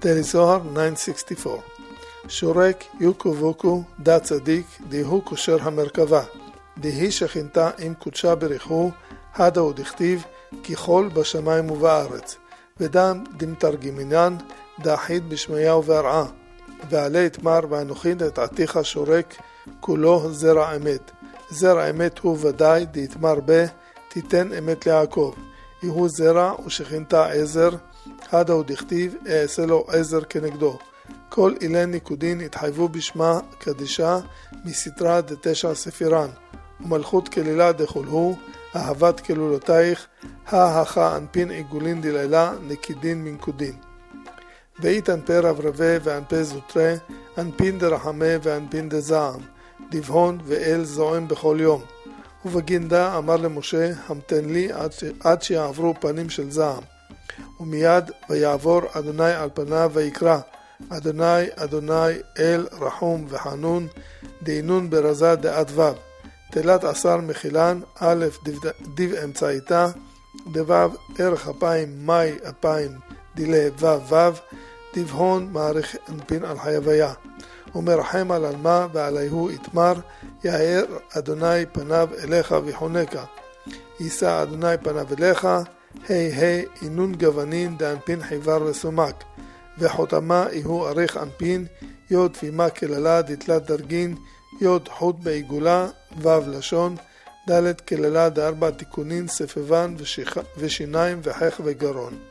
תליזוהר 964 שורק יוקו ווקו דה צדיק דהוא קושר המרכבה דהי שכינתה עם קודשה בריחו הדה ודכתיב ככל בשמיים ובארץ ודם דמתרגמינן דאחיד בשמיה ובהרעה ועלי תמר ואנוכין את עתיך שורק כולו זרע אמת. זרע אמת הוא ודאי דתמר בה תיתן אמת ליעקב. יהוא זרע ושכינתה עזר הדה ודכתיב אעשה לו עזר כנגדו. כל אילי ניקודין התחייבו בשמה קדישה מסתרה דתשע ספירן ומלכות כלילה דכולהו אהבת כלולותייך ההכה אנפין עיגולין דלילה נקידין מנקודין ואית אנפי רברבה ואנפי זוטרה אנפין דרחמה ואנפין דזעם דבהון ואל זועם בכל יום ובגינדה אמר למשה המתן לי עד שיעברו פנים של זעם ומיד ויעבור אדוני על פניו ויקרא אדוני אדוני אל רחום וחנון דינון ברזה דעת ו' תלת עשר מחילן א' דיו אמצעיתה דו' ערך אפיים מי אפיים דילה ו' דבהון מעריך אנפין על חייביה ומרחם על אלמה ועליהו יתמר יאר אדוני פניו אליך ויחונקה יישא אדוני פניו אליך היי אינון גוונין דאנפין חיבר וסומק וחותמה יהוא עריך אנפין יוד תפימה כללה דתלת דרגין יוד חוט בעיגולה וו לשון ד' כללה דארבע תיקונין ספבן ושיניים וחך וגרון